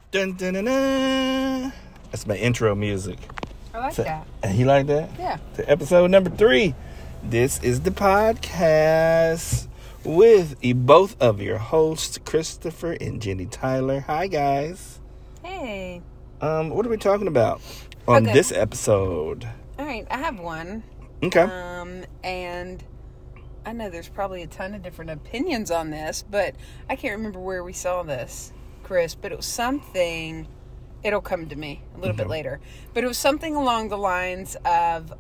Dun, dun, dun, dun. That's my intro music. I like that. You like that? Yeah. To episode number 3. This is the podcast with both of your hosts, Christopher and Jenny Tyler. Hi, guys. Hey. What are we talking about on this episode? All right, I have one. Okay. And I know there's probably a ton of different opinions on this, but I can't remember where we saw this, Chris, but it was something, it'll come to me a little bit later, but it was something along the lines of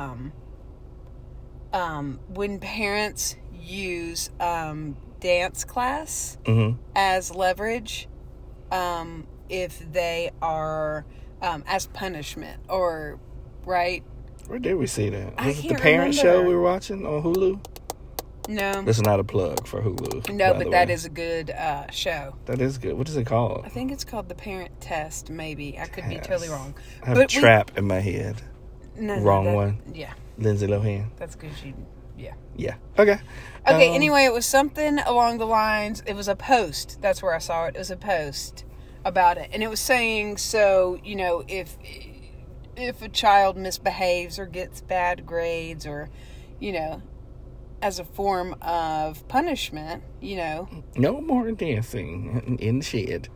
when parents use dance class as leverage, if they are as punishment, or right. Where did we see that? I Was it the can't Parent remember. Show we were watching on Hulu? No. This is not a plug for Hulu. No, by but the that way. is a good show. That is good. What is it called? I think it's called The Parent Test, maybe. I could be totally wrong. I have Trap in my head. Wrong one. Yeah. Lindsay Lohan. That's good. Yeah. Yeah. Okay. Okay, anyway, it was something along the lines, it was a post. That's where I saw it. It was a post about it. And it was saying, so, you know, if a child misbehaves or gets bad grades or, you know, as a form of punishment, you know. No more dancing in the shed.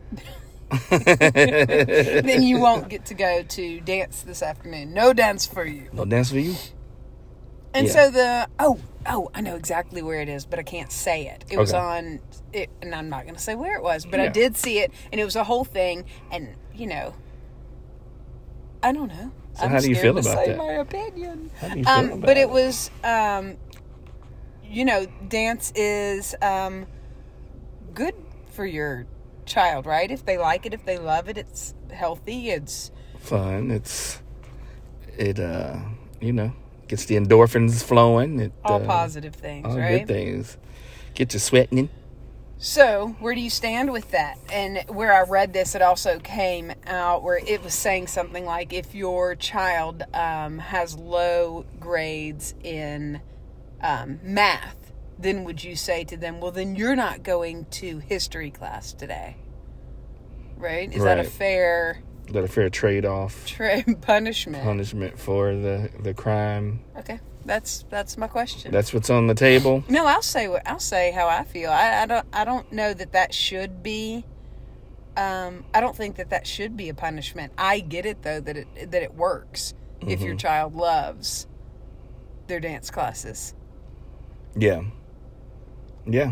Then you won't get to go to dance this afternoon. No dance for you. No dance for you? And Yeah. so I know exactly where it is, but I can't say it. It was on it, and I'm not going to say where it was, but I did see it, and it was a whole thing, and, you know, I don't know. So how do you feel about that? My opinion. How do you feel about but it was, you know, dance is good for your child, right? If they like it, if they love it, it's healthy, it's fun. It you know, gets the endorphins flowing. all positive things, all right? good things. Get you sweating. So, where do you stand with that? And where I read this, it also came out where it was saying something like, if your child has low grades in math, then would you say to them, well, then you're not going to history class today? Right? Is that a fair... Is that a fair trade-off? Punishment. Punishment for the crime. Okay. That's my question. That's what's on the table. No, I'll say how I feel. I don't know that should be. I don't think that should be a punishment. I get it though that it works if your child loves their dance classes. Yeah. Yeah.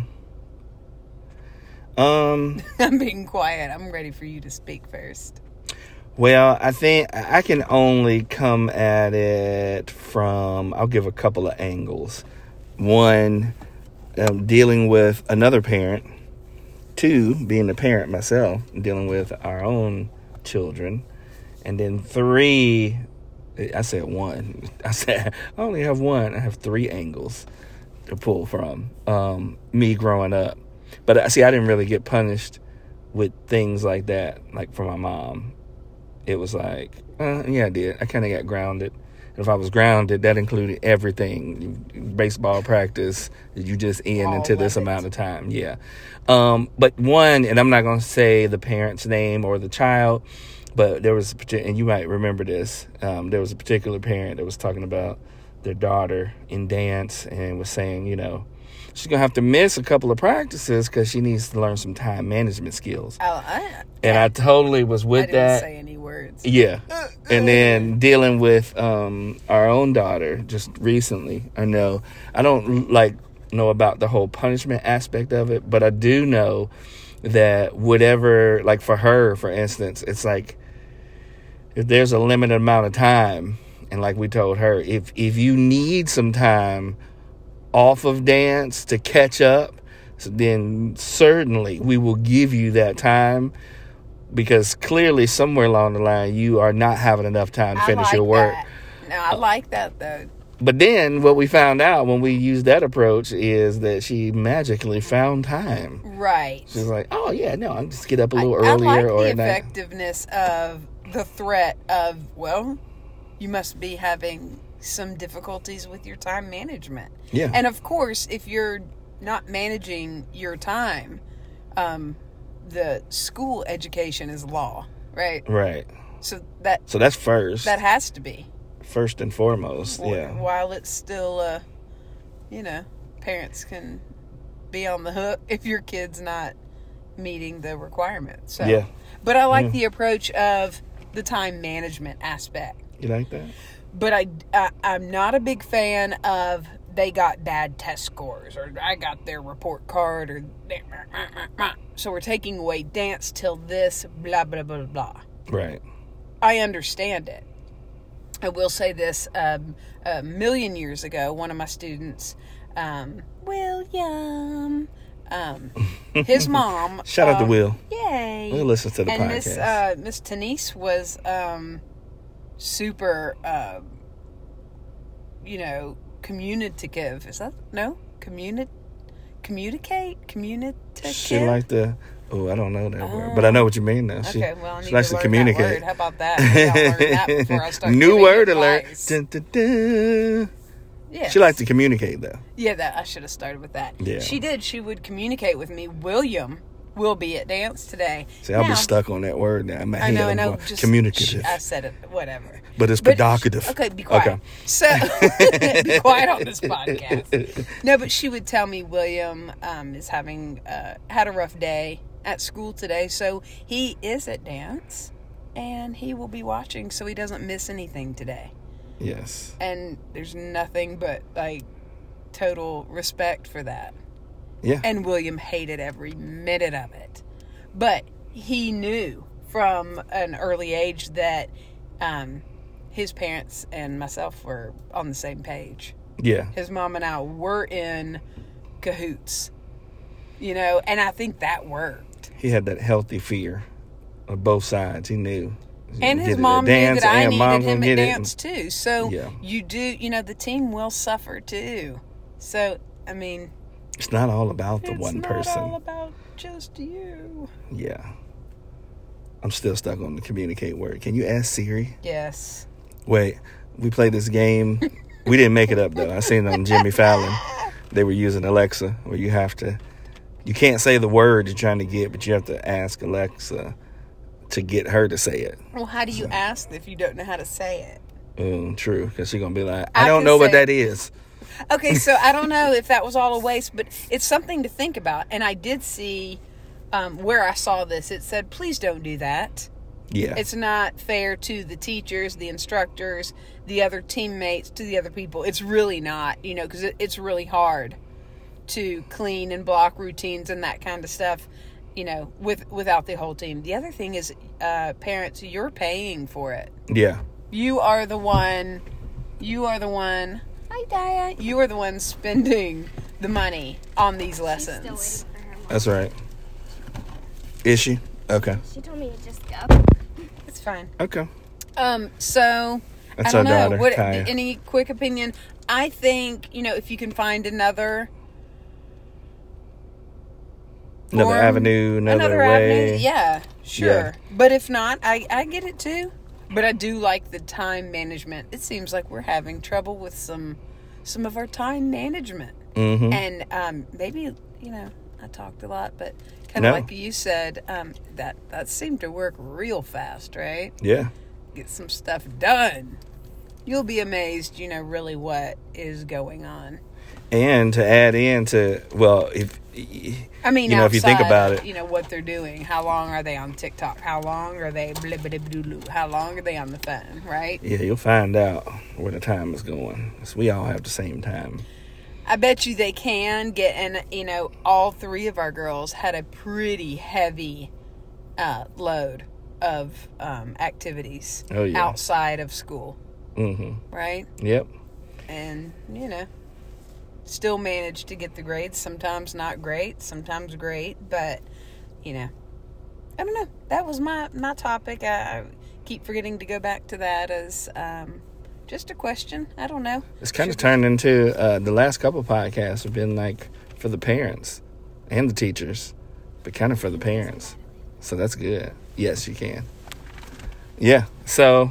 I'm being quiet. I'm ready for you to speak first. Well, I think I can only come at it from, I'll give a couple of angles. One, dealing with another parent. 2, being a parent myself, dealing with our own children. And then 3, I said 1. I only have 1. I have 3 angles to pull from me growing up. But see, I didn't really get punished with things like that, like from my mom. It was like, yeah, I did. I kind of got grounded. And if I was grounded, that included everything. Baseball practice, you just into this amount of time. Yeah. But one, and I'm not going to say the parent's name or the child, but there was, and you might remember this, there was a particular parent that was talking about their daughter in dance and was saying, you know, she's going to have to miss a couple of practices because she needs to learn some time management skills. I totally was with that. I didn't say any words. Yeah. And then dealing with our own daughter just recently. I don't know about the whole punishment aspect of it, but I do know that whatever, like for her, for instance, it's like if there's a limited amount of time, and like we told her, if you need some time off of dance to catch up, then certainly we will give you that time, because clearly somewhere along the line you are not having enough time to finish your work. No, I like that though. But then what we found out when we used that approach is that she magically found time. Right. She's like, oh yeah, no, I'll just get up a little earlier. I like or the at night. effectiveness of the threat of, well, you must be having some difficulties with your time management. Yeah. And of course, if you're not managing your time, the school education is law, right? Right. So that's first. that has to be First and foremost, yeah. While it's still, parents can be on the hook if your kid's not meeting the requirements. So, yeah. But I like the approach of the time management aspect. You like that? But I'm not a big fan of they got bad test scores or I got their report card or so we're taking away dance till this blah blah blah blah. Right. I understand it. I will say this: a million years ago, one of my students, William, his mom. Shout out to Will. Yay! We'll listen to the podcast. And Miss Tanise was super, communicative. Is that communicate? Communicative. She liked to. Oh, I don't know that word, but I know what you mean now. Okay, well, I need she likes to learn communicate. that word. How about that? Maybe I'll learn that before I start New giving word advice. alert. Dun, dun, dun. Yes. She likes to communicate, though. Yeah, I should have started with that. Yeah. She did. She would communicate with me. William will be at dance today. See, I'll be stuck on that word now. I know. Just, communicative. I said it. Whatever. But it's provocative. Okay, be quiet. Okay. So, be quiet on this podcast. No, but she would tell me William is having had a rough day at school today, so he is at dance, and he will be watching, so he doesn't miss anything today. Yes. And there's nothing but total respect for that. Yeah. And William hated every minute of it. But he knew from an early age that his parents and myself were on the same page. Yeah. His mom and I were in cahoots. And I think that worked. He had that healthy fear of both sides. He knew. And his mom knew that I needed him at dance too. So you do, the team will suffer too. So, I mean, it's not all about the one person. It's not all about just you. Yeah. I'm still stuck on the communicate word. Can you ask Siri? Yes. Wait, we played this game. We didn't make it up, though. I seen it on Jimmy Fallon. They were using Alexa, where you can't say the word you're trying to get, but you have to ask Alexa to get her to say it. Well, how do you ask if you don't know how to say it? True, because she's going to be like, I don't know what that is. Okay, so I don't know if that was all a waste, but it's something to think about. And I did see where I saw this. It said, please don't do that. Yeah. It's not fair to the teachers, the instructors, the other teammates, to the other people. It's really not, because it's really hard to clean and block routines and that kind of stuff, without the whole team. The other thing is, parents, you're paying for it. Yeah. You are the one. Hi, Daya. You are the one spending the money on these lessons. She's still waiting for her mom. That's right. Is she? Okay. She told me to just go. It's fine. Okay. So That's I don't our know. daughter, Kaya. Any quick opinion? I think if you can find another avenue, another way. avenue, yeah, sure. Yeah. But if not, I get it too. But I do like the time management. It seems like we're having trouble with some of our time management. Mm-hmm. And maybe, I talked a lot, but kind of like you said, that seemed to work real fast, right? Yeah. Get some stuff done. You'll be amazed, really what is going on. And to add in to, if you think about it, what they're doing. How long are they on TikTok? How long are they How long are they on the phone, right? Yeah, you'll find out where the time is going. So we all have the same time. I bet you they can get, and all three of our girls had a pretty heavy load of activities outside of school. Mm-hmm. Right? Yep. And, still managed to get the grades. Sometimes not great, sometimes great, but, I don't know. That was my topic. I keep forgetting to go back to that as just a question. I don't know. It's kind of turned into the last couple of podcasts have been like for the parents and the teachers, but kind of for the parents. So that's good. Yes, you can. Yeah. So,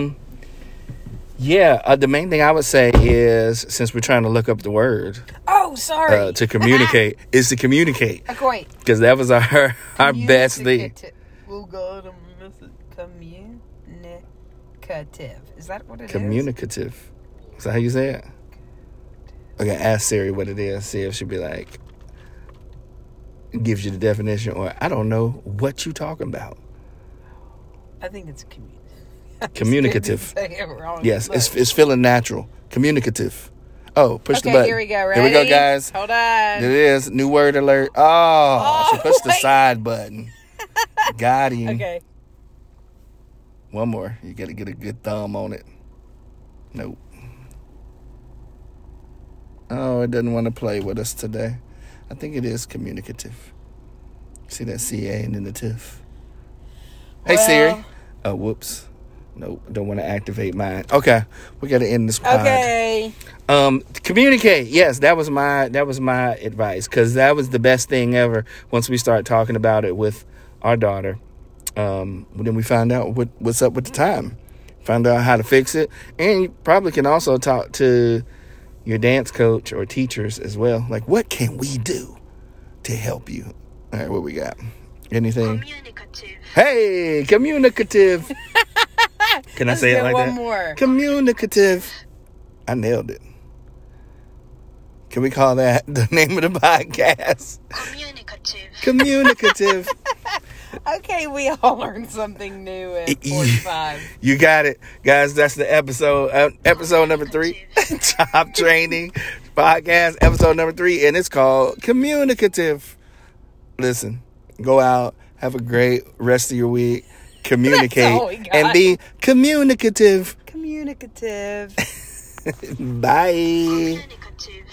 the main thing I would say is, since we're trying to look up the word. Oh, Oh, sorry. To communicate is to communicate. Okay. Because that was our best thing. Oh, God, I miss it. Communicative. Is that what it is? Communicative. Is that how you say it? Okay, ask Siri what it is. See if she'll be like, gives you the definition, or I don't know what you talking about. I think it's communicative. Say it wrong. Yes, it's feeling natural. Communicative. Oh, push the button. Here we go. Ready? Here we go, guys. Hold on. It is. New word alert. Oh, she pushed the side button. Got him. Okay. One more. You got to get a good thumb on it. Nope. Oh, it doesn't want to play with us today. I think it is communicative. See that CA and then the TIF. Hey, Siri. Oh, whoops. Nope. Don't want to activate mine. Okay. We got to end this pod. Okay. Communicate. Yes, that was my advice, because that was the best thing ever. Once we start talking about it with our daughter, then we find out what's up with the time. Find out how to fix it. And you probably can also talk to your dance coach or teachers as well. Like, what can we do to help you? All right, what we got? Anything? Communicative. Hey, communicative. Can I say it like one that? More. Communicative. I nailed it. Can we call that the name of the podcast? Communicative. Communicative. Okay, we all learned something new at 45. You got it, guys. That's the episode. Episode number 3. Top Training Podcast. Episode number 3, and it's called Communicative. Listen, go out, have a great rest of your week. Communicate and be communicative. Communicative. Bye. Communicative.